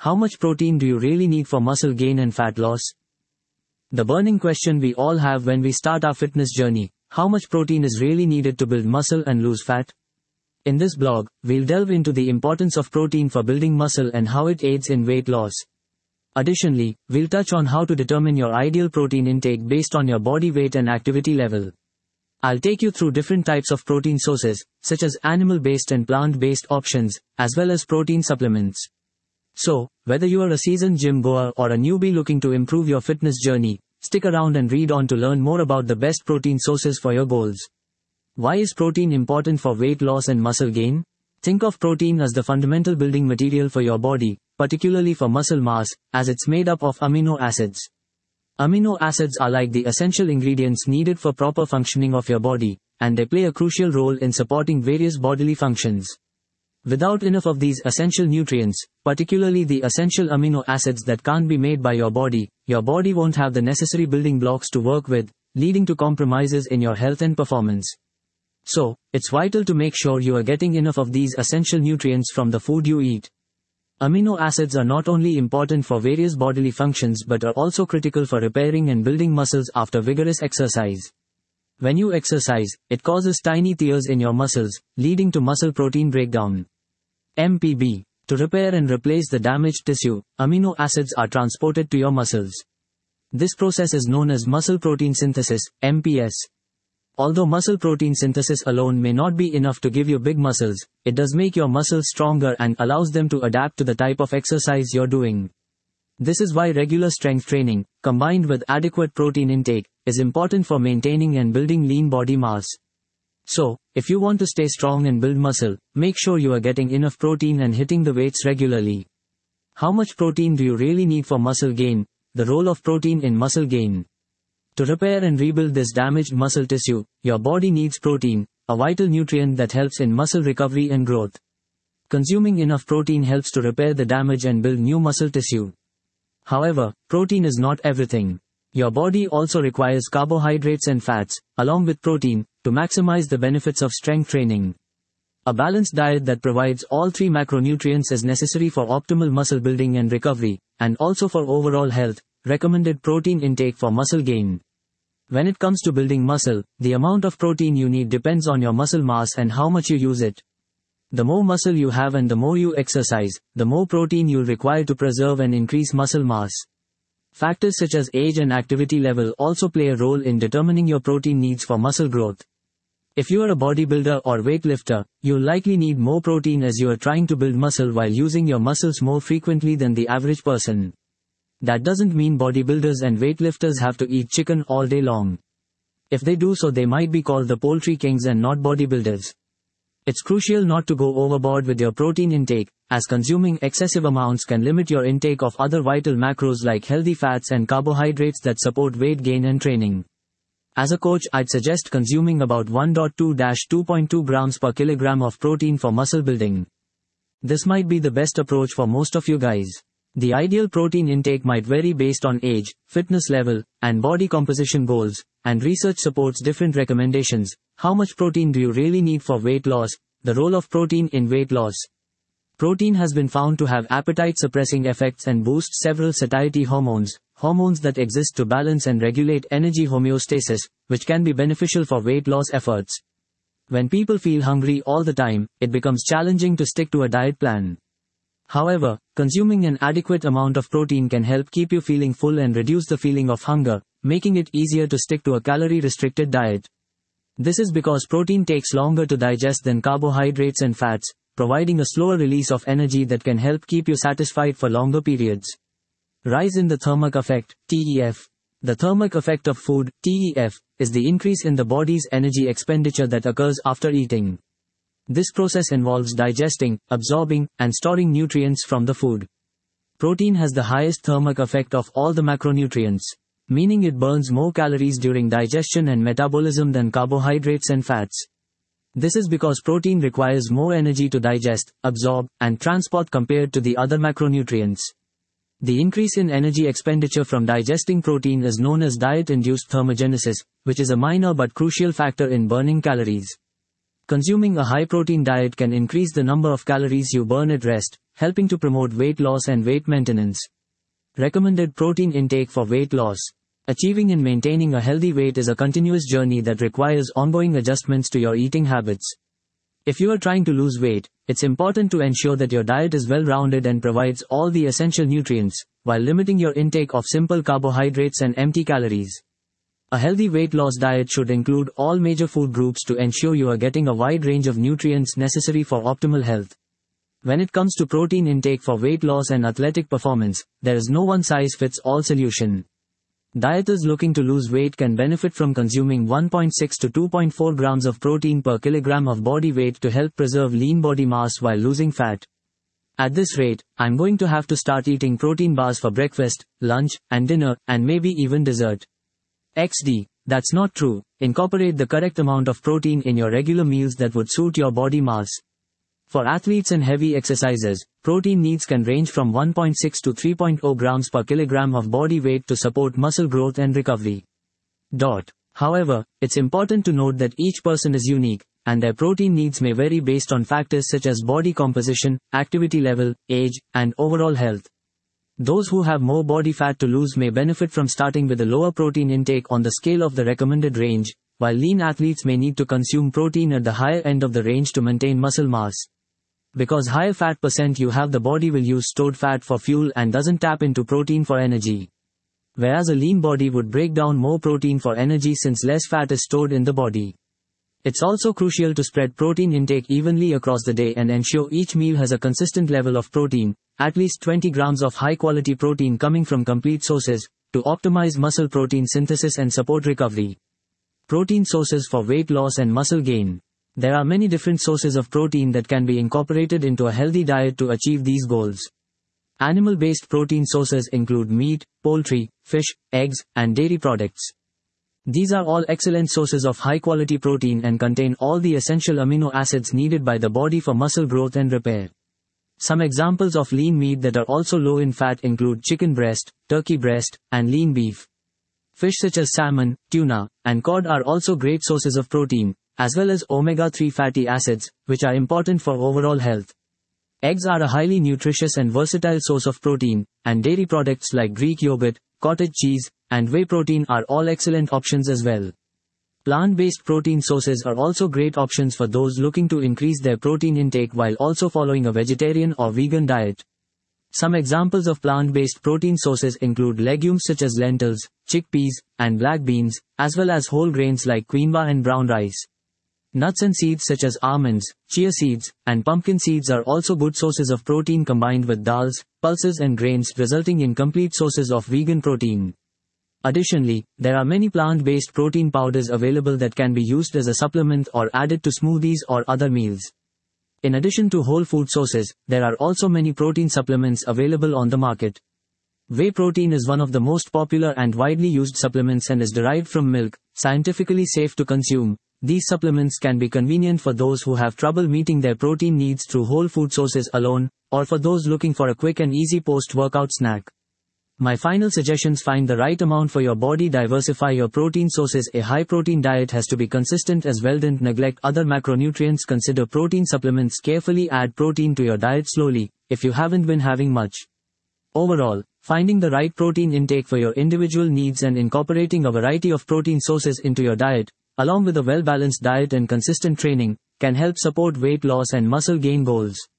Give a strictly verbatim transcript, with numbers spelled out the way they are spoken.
How much protein do you really need for muscle gain and fat loss? The burning question we all have when we start our fitness journey: how much protein is really needed to build muscle and lose fat? In this blog, we'll delve into the importance of protein for building muscle and how it aids in weight loss. Additionally, we'll touch on how to determine your ideal protein intake based on your body weight and activity level. I'll take you through different types of protein sources, such as animal-based and plant-based options, as well as protein supplements. So, whether you are a seasoned gym goer or a newbie looking to improve your fitness journey, stick around and read on to learn more about the best protein sources for your goals. Why is protein important for weight loss and muscle gain? Think of protein as the fundamental building material for your body, particularly for muscle mass, as it's made up of amino acids. Amino acids are like the essential ingredients needed for proper functioning of your body, and they play a crucial role in supporting various bodily functions. Without enough of these essential nutrients, particularly the essential amino acids that can't be made by your body, your body won't have the necessary building blocks to work with, leading to compromises in your health and performance. So, it's vital to make sure you are getting enough of these essential nutrients from the food you eat. Amino acids are not only important for various bodily functions but are also critical for repairing and building muscles after vigorous exercise. When you exercise, it causes tiny tears in your muscles, leading to muscle protein breakdown. M P B. To repair and replace the damaged tissue, amino acids are transported to your muscles. This process is known as muscle protein synthesis, M P S. Although muscle protein synthesis alone may not be enough to give you big muscles, it does make your muscles stronger and allows them to adapt to the type of exercise you're doing. This is why regular strength training, combined with adequate protein intake, is important for maintaining and building lean body mass. So, if you want to stay strong and build muscle, make sure you are getting enough protein and hitting the weights regularly. How much protein do you really need for muscle gain? The role of protein in muscle gain. To repair and rebuild this damaged muscle tissue, your body needs protein, a vital nutrient that helps in muscle recovery and growth. Consuming enough protein helps to repair the damage and build new muscle tissue. However, protein is not everything. Your body also requires carbohydrates and fats, along with protein, to maximize the benefits of strength training. A balanced diet that provides all three macronutrients is necessary for optimal muscle building and recovery, and also for overall health. Recommended protein intake for muscle gain. When it comes to building muscle, the amount of protein you need depends on your muscle mass and how much you use it. The more muscle you have and the more you exercise, the more protein you'll require to preserve and increase muscle mass. Factors such as age and activity level also play a role in determining your protein needs for muscle growth. If you are a bodybuilder or weightlifter, you'll likely need more protein as you are trying to build muscle while using your muscles more frequently than the average person. That doesn't mean bodybuilders and weightlifters have to eat chicken all day long. If they do so, they might be called the poultry kings and not bodybuilders. It's crucial not to go overboard with your protein intake, as consuming excessive amounts can limit your intake of other vital macros like healthy fats and carbohydrates that support weight gain and training. As a coach, I'd suggest consuming about one to two to two point two grams per kilogram of protein for muscle building. This might be the best approach for most of you guys. The ideal protein intake might vary based on age, fitness level, and body composition goals, and research supports different recommendations. How much protein do you really need for weight loss? The role of protein in weight loss. Protein has been found to have appetite-suppressing effects and boost several satiety hormones, hormones that exist to balance and regulate energy homeostasis, which can be beneficial for weight loss efforts. When people feel hungry all the time, it becomes challenging to stick to a diet plan. However, consuming an adequate amount of protein can help keep you feeling full and reduce the feeling of hunger, making it easier to stick to a calorie-restricted diet. This is because protein takes longer to digest than carbohydrates and fats, providing a slower release of energy that can help keep you satisfied for longer periods. Rise in the thermic effect, T E F. The thermic effect of food, T E F, is the increase in the body's energy expenditure that occurs after eating. This process involves digesting, absorbing, and storing nutrients from the food. Protein has the highest thermic effect of all the macronutrients, meaning it burns more calories during digestion and metabolism than carbohydrates and fats. This is because protein requires more energy to digest, absorb, and transport compared to the other macronutrients. The increase in energy expenditure from digesting protein is known as diet-induced thermogenesis, which is a minor but crucial factor in burning calories. Consuming a high-protein diet can increase the number of calories you burn at rest, helping to promote weight loss and weight maintenance. Recommended protein intake for weight loss. Achieving and maintaining a healthy weight is a continuous journey that requires ongoing adjustments to your eating habits. If you are trying to lose weight, it's important to ensure that your diet is well-rounded and provides all the essential nutrients, while limiting your intake of simple carbohydrates and empty calories. A healthy weight loss diet should include all major food groups to ensure you are getting a wide range of nutrients necessary for optimal health. When it comes to protein intake for weight loss and athletic performance, there is no one-size-fits-all solution. Dieters looking to lose weight can benefit from consuming one point six to two point four grams of protein per kilogram of body weight to help preserve lean body mass while losing fat. At this rate, I'm going to have to start eating protein bars for breakfast, lunch, and dinner, and maybe even dessert. X D. That's not true. Incorporate the correct amount of protein in your regular meals that would suit your body mass. For athletes and heavy exercisers, protein needs can range from one point six to three point zero grams per kilogram of body weight to support muscle growth and recovery. Dot. However, it's important to note that each person is unique, and their protein needs may vary based on factors such as body composition, activity level, age, and overall health. Those who have more body fat to lose may benefit from starting with a lower protein intake on the scale of the recommended range, while lean athletes may need to consume protein at the higher end of the range to maintain muscle mass. Because higher fat percent you have, the body will use stored fat for fuel and doesn't tap into protein for energy. Whereas a lean body would break down more protein for energy since less fat is stored in the body. It's also crucial to spread protein intake evenly across the day and ensure each meal has a consistent level of protein, at least twenty grams of high-quality protein coming from complete sources, to optimize muscle protein synthesis and support recovery. Protein sources for weight loss and muscle gain. There are many different sources of protein that can be incorporated into a healthy diet to achieve these goals. Animal-based protein sources include meat, poultry, fish, eggs, and dairy products. These are all excellent sources of high-quality protein and contain all the essential amino acids needed by the body for muscle growth and repair. Some examples of lean meat that are also low in fat include chicken breast, turkey breast, and lean beef. Fish such as salmon, tuna, and cod are also great sources of protein, as well as omega three fatty acids, which are important for overall health. Eggs are a highly nutritious and versatile source of protein, and dairy products like Greek yogurt, cottage cheese, and whey protein are all excellent options as well. Plant-based protein sources are also great options for those looking to increase their protein intake while also following a vegetarian or vegan diet. Some examples of plant-based protein sources include legumes such as lentils, chickpeas, and black beans, as well as whole grains like quinoa and brown rice. Nuts and seeds such as almonds, chia seeds, and pumpkin seeds are also good sources of protein combined with dals, pulses and grains, resulting in complete sources of vegan protein. Additionally, there are many plant-based protein powders available that can be used as a supplement or added to smoothies or other meals. In addition to whole food sources, there are also many protein supplements available on the market. Whey protein is one of the most popular and widely used supplements and is derived from milk, scientifically safe to consume. These supplements can be convenient for those who have trouble meeting their protein needs through whole food sources alone, or for those looking for a quick and easy post-workout snack. My final suggestions: find the right amount for your body, diversify your protein sources. A high-protein diet has to be consistent as well. Don't neglect other macronutrients. Consider protein supplements carefully. Add protein to your diet slowly, if you haven't been having much. Overall, finding the right protein intake for your individual needs and incorporating a variety of protein sources into your diet, along with a well-balanced diet and consistent training, can help support weight loss and muscle gain goals.